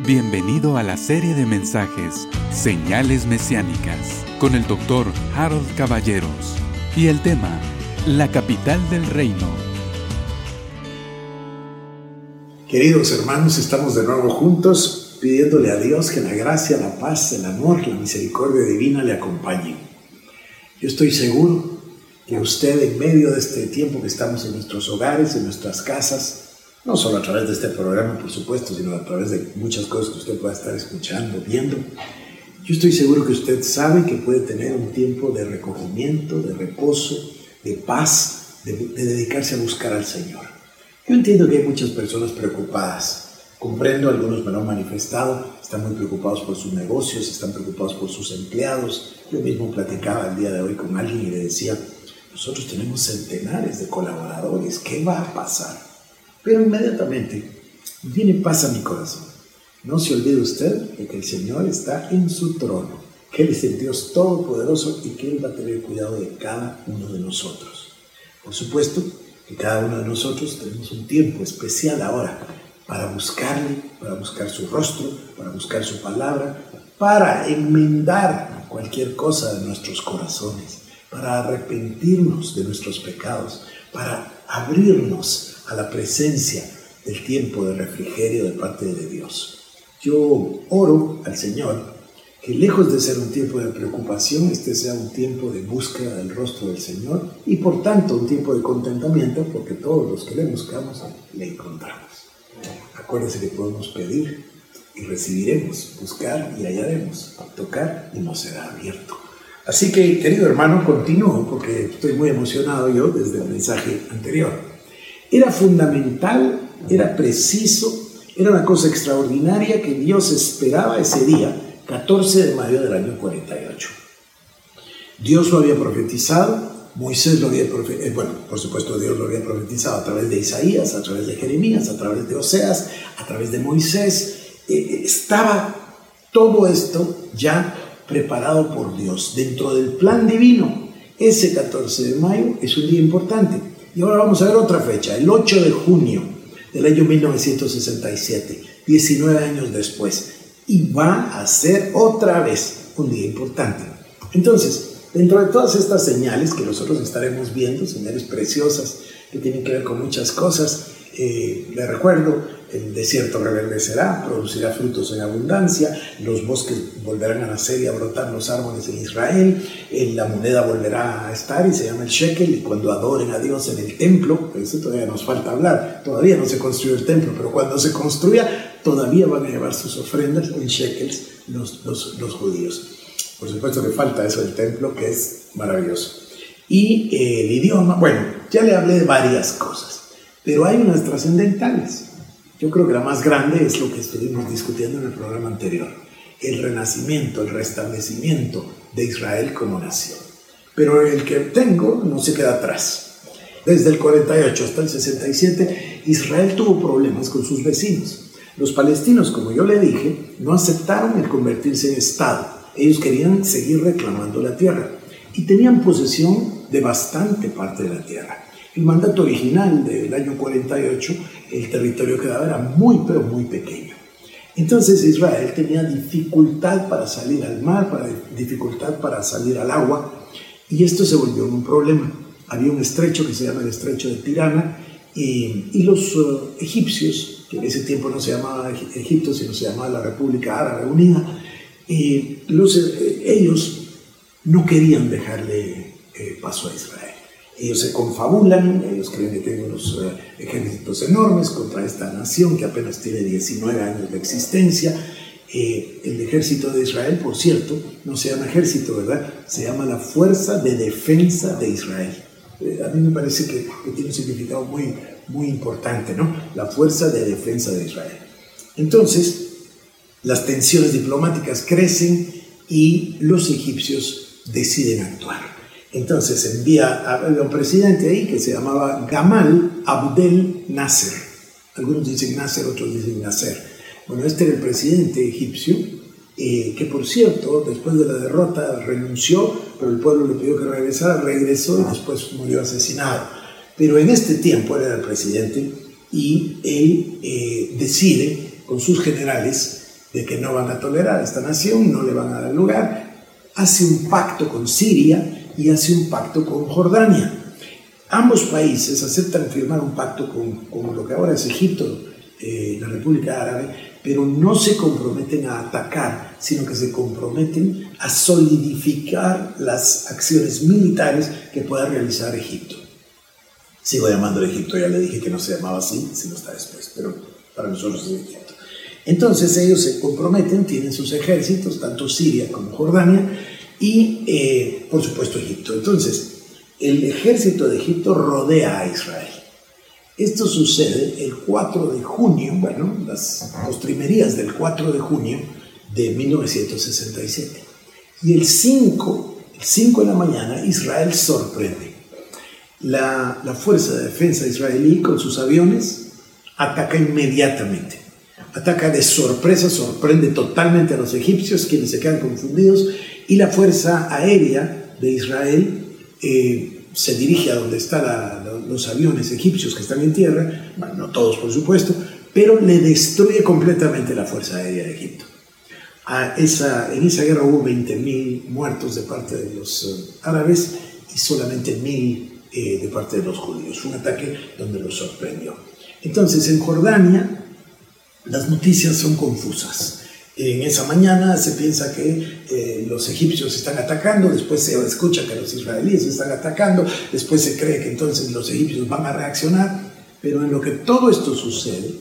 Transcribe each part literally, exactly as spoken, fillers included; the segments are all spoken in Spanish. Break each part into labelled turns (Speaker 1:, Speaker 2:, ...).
Speaker 1: Bienvenido a la serie de mensajes Señales Mesiánicas con el doctor Harold Caballeros y el tema La capital del reino.
Speaker 2: Queridos hermanos, estamos de nuevo juntos pidiéndole a Dios que la gracia, la paz, el amor, la misericordia divina le acompañen. Yo estoy seguro que usted, en medio de este tiempo que estamos en nuestros hogares, en nuestras casas, no solo a través de este programa, por supuesto, sino a través de muchas cosas que usted pueda estar escuchando, viendo, yo estoy seguro que usted sabe que puede tener un tiempo de recogimiento, de reposo, de paz, de, de dedicarse a buscar al Señor. Yo entiendo que hay muchas personas preocupadas. Comprendo, algunos me lo han manifestado, están muy preocupados por sus negocios, están preocupados por sus empleados. Yo mismo platicaba el día de hoy con alguien y le decía, nosotros tenemos centenares de colaboradores, ¿qué va a pasar? Pero inmediatamente viene paz a mi corazón. No se olvide usted de que el Señor está en su trono, que Él es el Dios Todopoderoso y que Él va a tener cuidado de cada uno de nosotros. Por supuesto que cada uno de nosotros tenemos un tiempo especial ahora para buscarle, para buscar su rostro, para buscar su palabra, para enmendar cualquier cosa de nuestros corazones, para arrepentirnos de nuestros pecados, para abrirnos a la presencia del tiempo de refrigerio de parte de Dios. Yo oro al Señor que lejos de ser un tiempo de preocupación, este sea un tiempo de búsqueda del rostro del Señor y por tanto un tiempo de contentamiento, porque todos los que le buscamos le encontramos. Acuérdense que podemos pedir y recibiremos, buscar y hallaremos, tocar y nos será abierto. Así que, querido hermano, continúo porque estoy muy emocionado yo desde el mensaje anterior. Era fundamental, era preciso, era una cosa extraordinaria que Dios esperaba ese día, catorce de mayo del año cuarenta y ocho. Dios lo había profetizado, Moisés lo había profetizado, eh, bueno, por supuesto Dios lo había profetizado a través de Isaías, a través de Jeremías, a través de Oseas, a través de Moisés. Eh, estaba todo esto ya preparado por Dios dentro del plan divino. Ese catorce de mayo es un día importante. Y ahora vamos a ver otra fecha, el ocho de junio del año mil novecientos sesenta y siete, diecinueve años después. Y va a ser otra vez un día importante. Entonces, dentro de todas estas señales que nosotros estaremos viendo, señales preciosas que tienen que ver con muchas cosas, eh, les recuerdo, el desierto reverdecerá, producirá frutos en abundancia, los bosques volverán a nacer y a brotar los árboles en Israel, eh, la moneda volverá a estar y se llama el shekel, y cuando adoren a Dios en el templo, eso todavía nos falta hablar, todavía no se construyó el templo, pero cuando se construya, todavía van a llevar sus ofrendas en shekels los, los, los judíos. Por supuesto que falta eso del templo, que es maravilloso. Y eh, el idioma, bueno, ya le hablé de varias cosas, pero hay unas trascendentales. Yo creo que la más grande es lo que estuvimos discutiendo en el programa anterior, el renacimiento, el restablecimiento de Israel como nación. Pero el que tengo no se queda atrás. Desde el cuarenta y ocho hasta el sesenta y siete, Israel tuvo problemas con sus vecinos. Los palestinos, como yo le dije, no aceptaron el convertirse en Estado. Ellos querían seguir reclamando la tierra y tenían posesión de bastante parte de la tierra. El mandato original del año cuarenta y ocho, el territorio que daba era muy, pero muy pequeño. Entonces Israel tenía dificultad para salir al mar, para, dificultad para salir al agua, y esto se volvió un problema. Había un estrecho que se llama el estrecho de Tirana, y, y los uh, egipcios, que en ese tiempo no se llamaba Egipto, sino se llamaba la República Árabe Unida, y los, eh, ellos no querían dejarle eh, paso a Israel. Ellos se confabulan, ellos creen que tienen unos uh, ejércitos enormes contra esta nación que apenas tiene diecinueve años de existencia. Eh, el ejército de Israel, por cierto, no se llama ejército, ¿verdad? Se llama la Fuerza de Defensa de Israel. Eh, a mí me parece que, que tiene un significado muy, muy importante, ¿no? La Fuerza de Defensa de Israel. Entonces, las tensiones diplomáticas crecen y los egipcios deciden actuar. Entonces envía a un presidente ahí que se llamaba Gamal Abdel Nasser. Algunos dicen Nasser, otros dicen Nasser. Bueno, este era el presidente egipcio, eh, que por cierto, después de la derrota renunció, pero el pueblo le pidió que regresara, regresó y después murió asesinado. Pero en este tiempo él era el presidente y él eh, decide con sus generales de que no van a tolerar a esta nación, no le van a dar lugar, hace un pacto con Siria y hace un pacto con Jordania. Ambos países aceptan firmar un pacto con, con lo que ahora es Egipto, eh, la República Árabe, pero no se comprometen a atacar, sino que se comprometen a solidificar las acciones militares que pueda realizar Egipto. Sigo llamándolo Egipto, ya le dije que no se llamaba así, sino está después, pero para nosotros es Egipto. Entonces ellos se comprometen, tienen sus ejércitos, tanto Siria como Jordania, y eh, por supuesto Egipto. Entonces, el ejército de Egipto rodea a Israel. Esto sucede el cuatro de junio, bueno, las postrimerías del cuatro de junio de mil novecientos sesenta y siete. Y el cinco, el cinco de la mañana, Israel sorprende. La, la fuerza de defensa israelí con sus aviones ataca inmediatamente. Ataca de sorpresa, sorprende totalmente a los egipcios, quienes se quedan confundidos, y la fuerza aérea de Israel eh, se dirige a donde están la, los aviones egipcios que están en tierra, bueno, no todos por supuesto, pero le destruye completamente la fuerza aérea de Egipto. A esa, en esa guerra hubo veinte mil muertos de parte de los uh, árabes y solamente mil eh, de parte de los judíos. Un ataque donde los sorprendió. Entonces, en Jordania, las noticias son confusas. En esa mañana se piensa que eh, los egipcios están atacando, después se escucha que los israelíes están atacando, después se cree que entonces los egipcios van a reaccionar, pero en lo que todo esto sucede,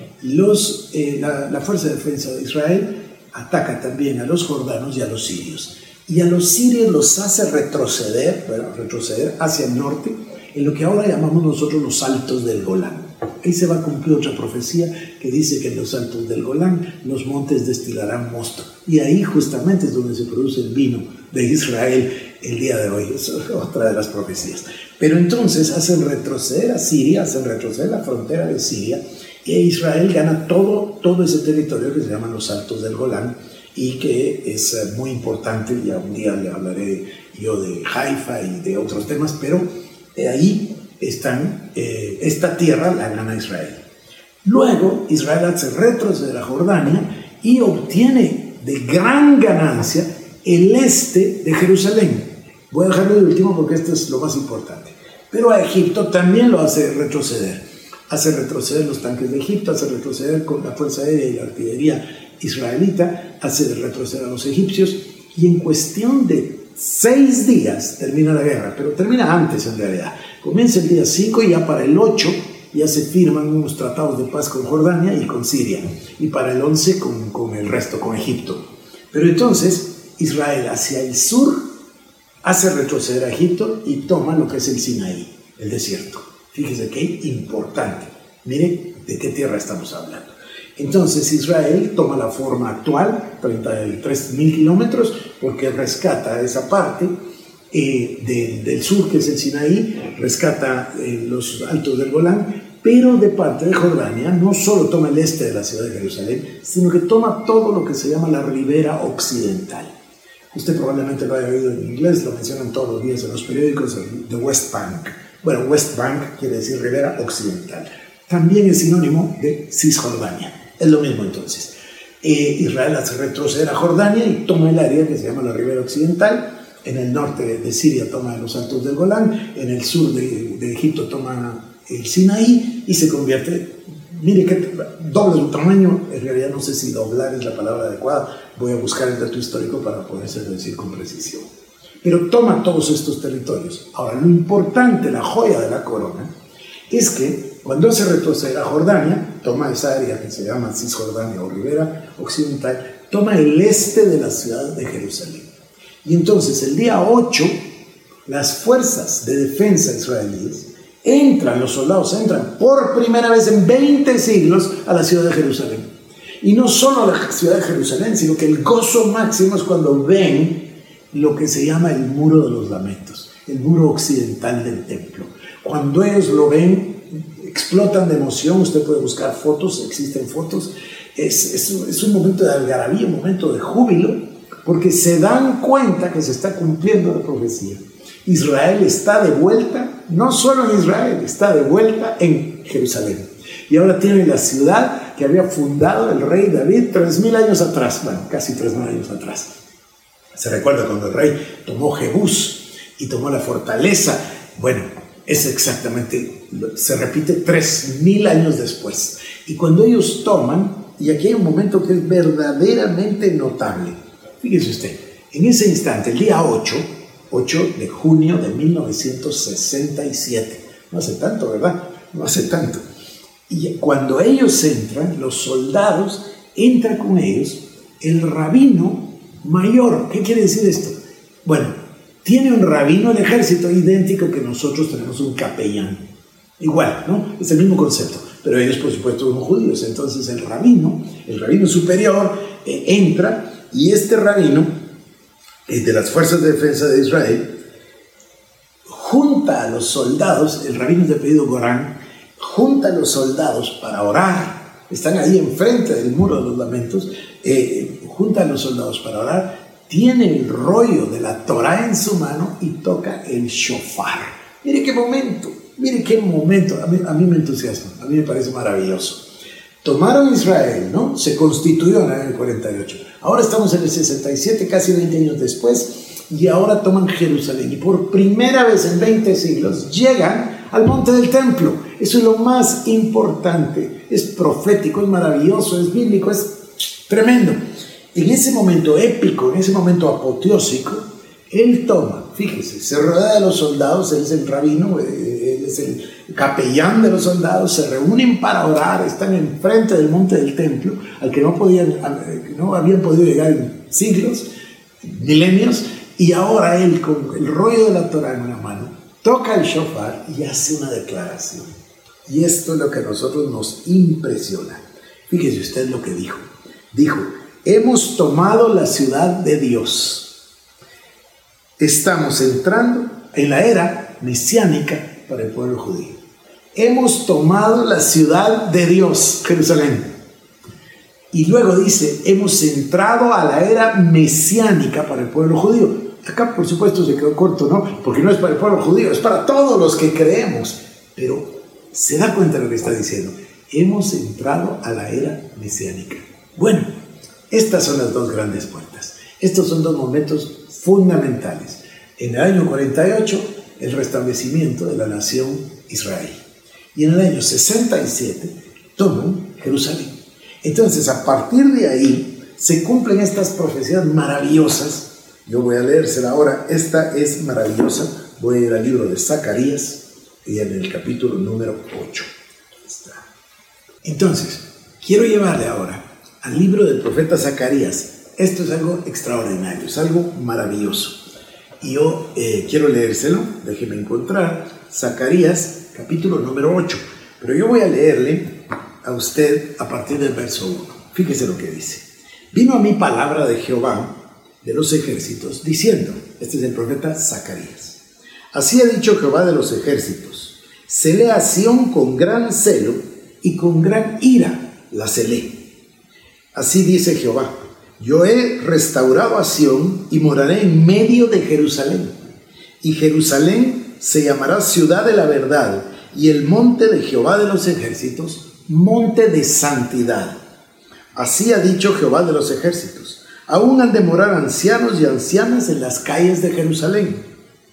Speaker 2: los, eh, la, la Fuerza de Defensa de Israel ataca también a los jordanos y a los sirios. Y a los sirios los hace retroceder, bueno, retroceder hacia el norte, en lo que ahora llamamos nosotros los Altos del Golán. Ahí se va a cumplir otra profecía que dice que en los Altos del Golán los montes destilarán mosto. Y ahí justamente es donde se produce el vino de Israel el día de hoy. Es otra de las profecías. Pero entonces hacen retroceder a Siria, hacen retroceder la frontera de Siria, y Israel gana todo, todo ese territorio que se llaman los Altos del Golán y que es muy importante. Ya un día le hablaré yo de Haifa y de otros temas, pero de ahí están, eh, esta tierra la gana Israel. Luego Israel hace retroceder a Jordania y obtiene de gran ganancia el este de Jerusalén. Voy a dejarlo de último porque esto es lo más importante. Pero a Egipto también lo hace retroceder. Hace retroceder los tanques de Egipto, hace retroceder con la fuerza aérea y la artillería israelita, hace retroceder a los egipcios, y en cuestión de seis días termina la guerra, pero termina antes en realidad. Comienza el día cinco y ya para el ocho ya se firman unos tratados de paz con Jordania y con Siria, y para el once con, con el resto, con Egipto. Pero entonces Israel hacia el sur hace retroceder a Egipto y toma lo que es el Sinaí, el desierto. Fíjese qué importante. Mire de qué tierra estamos hablando. Entonces Israel toma la forma actual, treinta y tres mil kilómetros, porque rescata esa parte eh, de, del sur, que es el Sinaí, rescata eh, los Altos del Golán, pero de parte de Jordania no solo toma el este de la ciudad de Jerusalén, sino que toma todo lo que se llama la ribera occidental. Usted probablemente lo haya oído en inglés, lo mencionan todos los días en los periódicos, the West Bank. Bueno, West Bank quiere decir ribera occidental. También es sinónimo de Cisjordania. Es lo mismo entonces. Eh, Israel hace retroceder a Jordania y toma el área que se llama la ribera occidental. En el norte de Siria toma los Altos del Golán. En el sur de, de Egipto toma el Sinaí y se convierte, mire que dobla su tamaño. En realidad no sé si doblar es la palabra adecuada. Voy a buscar el dato histórico para poderse decir con precisión. Pero toma todos estos territorios. Ahora, lo importante, la joya de la corona, es que cuando se retrocede a Jordania, toma esa área que se llama Cisjordania o Ribera Occidental, toma el este de la ciudad de Jerusalén. Y entonces el día ocho, las fuerzas de defensa israelíes entran, los soldados entran por primera vez en veinte siglos a la ciudad de Jerusalén. Y no solo a la ciudad de Jerusalén, sino que el gozo máximo es cuando ven lo que se llama el Muro de los Lamentos, el muro occidental del templo. Cuando ellos lo ven, explotan de emoción. Usted puede buscar fotos, existen fotos. Es, es, es un momento de algarabía, un momento de júbilo, porque se dan cuenta que se está cumpliendo la profecía. Israel está de vuelta, no solo en Israel, está de vuelta en Jerusalén. y ahora tienen la ciudad que había fundado el rey David tres mil años atrás, bueno, casi tres mil años atrás. Se recuerda cuando el rey tomó Jebús y tomó la fortaleza. Bueno, es exactamente, se repite tres mil años después. Y cuando ellos toman, y aquí hay un momento que es verdaderamente notable. Fíjese usted, en ese instante, el día ocho, ocho de junio de mil novecientos sesenta y siete, no hace tanto, ¿verdad? No hace tanto. Y cuando ellos entran, los soldados, entra con ellos el rabino mayor. ¿Qué quiere decir esto? Bueno, tiene un rabino el ejército idéntico que nosotros tenemos un capellán. Igual, ¿no? Es el mismo concepto. Pero ellos, por supuesto, son judíos. Entonces el rabino, el rabino superior, eh, entra, y este rabino eh, de las fuerzas de defensa de Israel junta a los soldados, el rabino de apellido Gorán, junta a los soldados para orar. Están ahí enfrente del muro de los lamentos, eh, junta a los soldados para orar, tiene el rollo de la Torá en su mano y toca el shofar. Mire qué momento, mire qué momento, a mí, a mí me entusiasma, a mí me parece maravilloso. Tomaron Israel, ¿no? Se constituyó en el cuarenta y ocho. Ahora estamos en el sesenta y siete, casi veinte años después, y ahora toman Jerusalén. Y por primera vez en veinte siglos llegan al monte del templo. Eso es lo más importante. Es profético, es maravilloso, es bíblico, es tremendo. En ese momento épico, en ese momento apoteósico, él toma, fíjese, se rodea de los soldados, él es el rabino, él es el capellán de los soldados, se reúnen para orar, están enfrente del monte del templo, al que no, podían, no habían podido llegar en siglos, milenios, y ahora él con el rollo de la Torá en una mano, toca el shofar y hace una declaración. Y esto es lo que a nosotros nos impresiona. Fíjese usted lo que dijo. Dijo: hemos tomado la ciudad de Dios. Estamos entrando en la era mesiánica para el pueblo judío. Hemos tomado la ciudad de Dios, Jerusalén. Y luego dice, hemos entrado a la era mesiánica para el pueblo judío. Acá, por supuesto, se quedó corto, ¿no? Porque no es para el pueblo judío, es para todos los que creemos. Pero se da cuenta de lo que está diciendo. Hemos entrado a la era mesiánica. Bueno, estas son las dos grandes puertas. Estos son dos momentos fundamentales. En el año cuarenta y ocho, el restablecimiento de la nación Israel. Y en el año sesenta y siete, toman Jerusalén. Entonces, a partir de ahí, se cumplen estas profecías maravillosas. Yo voy a leérsela ahora. Esta es maravillosa. Voy a ir al libro de Zacarías y en el capítulo número ocho. Aquí está. Entonces, quiero llevarle ahora al libro del profeta Zacarías. Esto es algo extraordinario, es algo maravilloso. Y yo eh, quiero leérselo, déjeme encontrar, Zacarías, capítulo número ocho. Pero yo voy a leerle a usted a partir del verso uno. Fíjese lo que dice. Vino a mí palabra de Jehová de los ejércitos, diciendo, este es el profeta Zacarías, así ha dicho Jehová de los ejércitos, celé a Sión con gran celo y con gran ira la celé. Así dice Jehová, yo he restaurado a Sión y moraré en medio de Jerusalén. Y Jerusalén se llamará ciudad de la verdad, y el monte de Jehová de los ejércitos, monte de santidad. Así ha dicho Jehová de los ejércitos. Aún han de morar ancianos y ancianas en las calles de Jerusalén,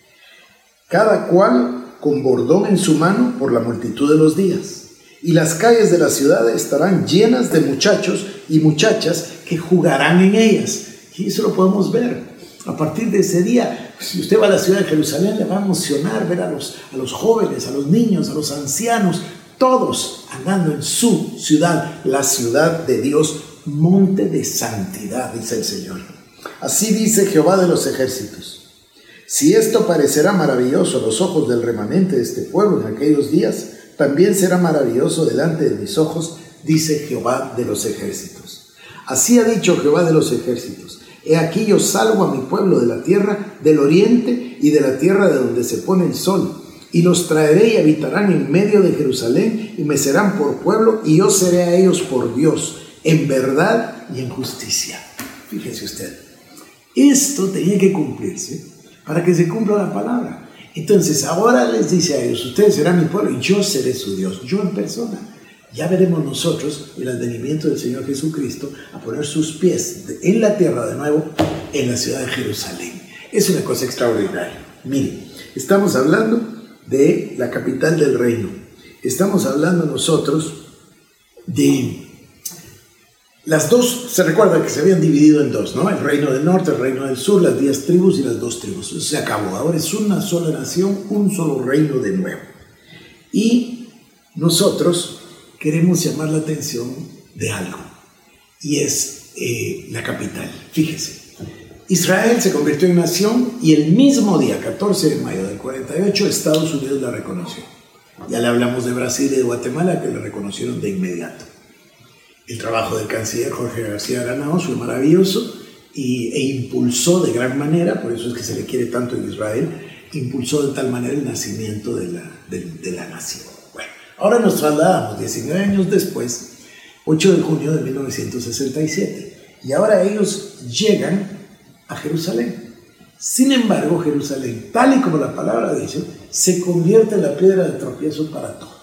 Speaker 2: cada cual con bordón en su mano por la multitud de los días. Y las calles de la ciudad estarán llenas de muchachos y muchachas que jugarán en ellas. Y eso lo podemos ver. A partir de ese día, si usted va a la ciudad de Jerusalén, le va a emocionar ver a los, a los jóvenes, a los niños, a los ancianos, todos andando en su ciudad, la ciudad de Dios, monte de santidad, dice el Señor. Así dice Jehová de los ejércitos. Si esto parecerá maravilloso a los ojos del remanente de este pueblo en aquellos días, también será maravilloso delante de mis ojos, dice Jehová de los ejércitos. Así ha dicho Jehová de los ejércitos. He aquí yo salvo a mi pueblo de la tierra del oriente y de la tierra de donde se pone el sol, y los traeré y habitarán en medio de Jerusalén, y me serán por pueblo, y yo seré a ellos por Dios, en verdad y en justicia. Fíjese usted, esto tenía que cumplirse para que se cumpla la palabra. Entonces ahora les dice a ellos, ustedes serán mi pueblo y yo seré su Dios, yo en persona. Ya veremos nosotros el advenimiento del Señor Jesucristo a poner sus pies en la tierra de nuevo, en la ciudad de Jerusalén. Es una cosa extraordinaria. Miren, estamos hablando de la capital del reino. Estamos hablando nosotros de las dos, se recuerda que se habían dividido en dos, ¿no? El reino del norte, el reino del sur, las diez tribus y las dos tribus. Eso se acabó. Ahora es una sola nación, un solo reino de nuevo. Y nosotros queremos llamar la atención de algo, y es eh, la capital. Fíjese, Israel se convirtió en nación y el mismo día, catorce de mayo del cuarenta y ocho, Estados Unidos la reconoció. Ya le hablamos de Brasil y de Guatemala, que la reconocieron de inmediato. El trabajo del canciller Jorge García Granados fue maravilloso y, e impulsó de gran manera, por eso es que se le quiere tanto en Israel, impulsó de tal manera el nacimiento de la, de, de la nación. Ahora nos trasladamos diecinueve años después, ocho de junio de mil novecientos sesenta y siete, y ahora ellos llegan a Jerusalén. Sin embargo, Jerusalén, tal y como la palabra dice, se convierte en la piedra de tropiezo para todos.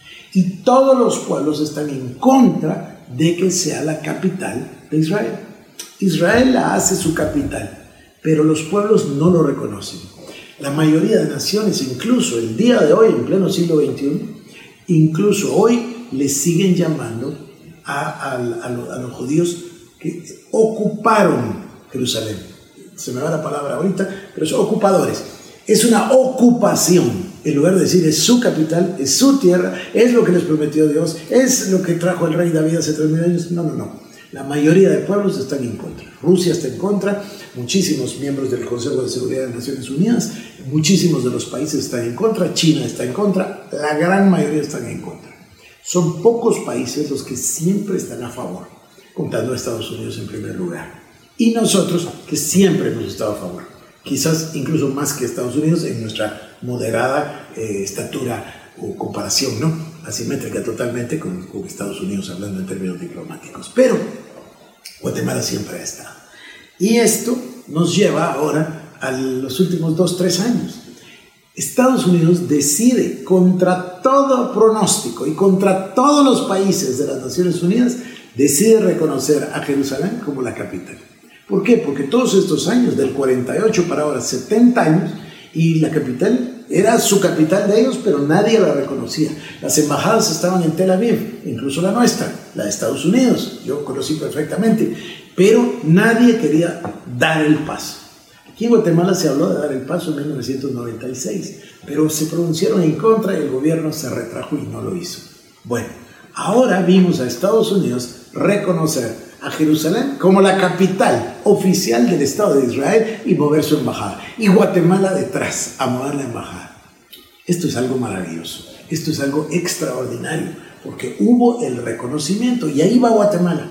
Speaker 2: Y todos los pueblos están en contra de que sea la capital de Israel. Israel la hace su capital, pero los pueblos no lo reconocen. La mayoría de naciones, incluso el día de hoy, en pleno siglo veintiuno, incluso hoy les siguen llamando a, a, a, los, a los judíos que ocuparon Jerusalén. Se me va la palabra ahorita, pero son ocupadores. Es una ocupación. En lugar de decir es su capital, es su tierra, es lo que les prometió Dios, es lo que trajo el rey David hace tres mil años. No, no, no. La mayoría de pueblos están en contra. Rusia está en contra, muchísimos miembros del Consejo de Seguridad de Naciones Unidas, muchísimos de los países están en contra, China está en contra, la gran mayoría están en contra. Son pocos países los que siempre están a favor, contando a Estados Unidos en primer lugar. Y nosotros, que siempre hemos estado a favor, quizás incluso más que Estados Unidos en nuestra moderada eh, estatura o comparación, ¿no? Asimétrica totalmente con, con Estados Unidos, hablando en términos diplomáticos. Pero Guatemala siempre ha estado. Y esto nos lleva ahora a los últimos dos, tres años. Estados Unidos decide, contra todo pronóstico y contra todos los países de las Naciones Unidas, decide reconocer a Jerusalén como la capital. ¿Por qué? Porque todos estos años, del cuarenta y ocho para ahora, setenta años, y la capital era su capital de ellos, pero nadie la reconocía. Las embajadas estaban en Tel Aviv, incluso la nuestra, la de Estados Unidos, yo conocí perfectamente, pero nadie quería dar el paso. Aquí en Guatemala se habló de dar el paso en mil novecientos noventa y seis, pero se pronunciaron en contra y el gobierno se retrajo y no lo hizo. Bueno, ahora vimos a Estados Unidos reconocer a Jerusalén como la capital oficial del Estado de Israel y mover su embajada. Y Guatemala detrás, a mover la embajada. Esto es algo maravilloso, esto es algo extraordinario, porque hubo el reconocimiento y ahí va Guatemala.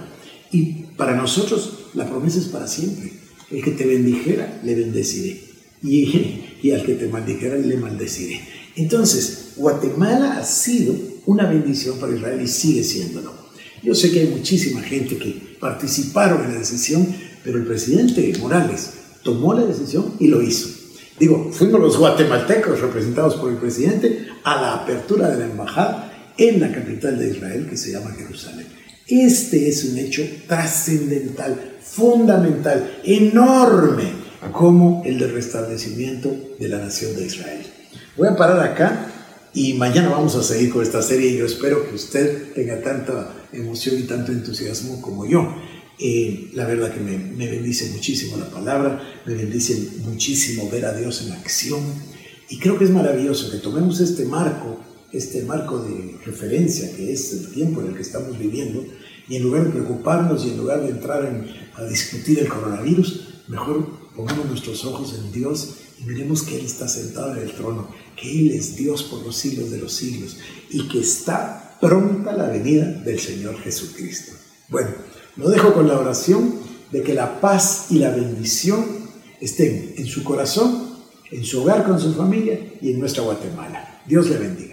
Speaker 2: Y para nosotros la promesa es para siempre. El que te bendijera, le bendeciré. Y, y al que te maldijera, le maldeciré. Entonces, Guatemala ha sido una bendición para Israel y sigue siéndolo. Yo sé que hay muchísima gente que participaron en la decisión, pero el presidente Morales tomó la decisión y lo hizo. Digo, fuimos los guatemaltecos representados por el presidente a la apertura de la embajada en la capital de Israel, que se llama Jerusalén. Este es un hecho trascendental, fundamental, enorme, como el del restablecimiento de la nación de Israel. Voy a parar acá. Y mañana vamos a seguir con esta serie y yo espero que usted tenga tanta emoción y tanto entusiasmo como yo. Eh, la verdad que me, me bendice muchísimo la palabra, me bendice muchísimo ver a Dios en acción. Y creo que es maravilloso que tomemos este marco, este marco de referencia que es el tiempo en el que estamos viviendo, y en lugar de preocuparnos y en lugar de entrar en, a discutir el coronavirus, mejor pongamos nuestros ojos en Dios y miremos que Él está sentado en el trono, que Él es Dios por los siglos de los siglos y que está pronta la venida del Señor Jesucristo. Bueno, lo dejo con la oración de que la paz y la bendición estén en su corazón, en su hogar con su familia y en nuestra Guatemala. Dios le bendiga.